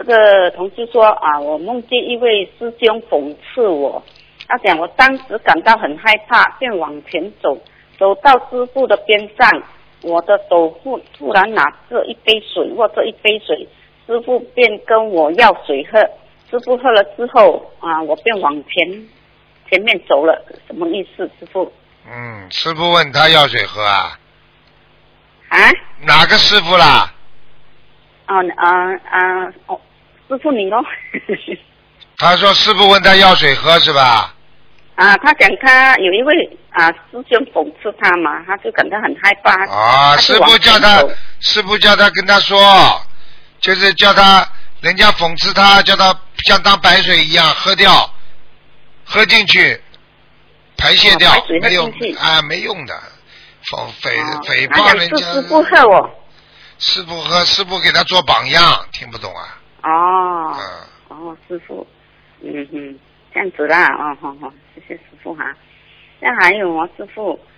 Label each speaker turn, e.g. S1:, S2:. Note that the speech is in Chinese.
S1: 个同事说啊，我梦见一位师兄讽刺我，他讲我当时感到很害怕，便往前走，走到师傅的边上，我的手突然拿着一杯水，握着一杯水，师傅便跟我要水喝，师傅喝了之后啊，我便往前面走了，什么意思，师傅？
S2: 师傅问他要水喝啊？
S1: 啊？
S2: 哪个师傅啦？
S1: 师傅你咯。
S2: 他说师傅问他要水喝是吧？
S1: 他讲他有一位师兄讽刺他嘛，他就感到很害怕。
S2: 师傅叫他跟他说，就是叫他人家讽刺他，叫他像当白水一样喝掉，喝进去，排泄掉，没用没用的，诽谤人家。
S1: 师傅喝我。
S2: 师傅喝，师傅给他做榜样，听不懂啊？
S1: 师傅，这样子啦，谢谢师傅哈。那还有师傅，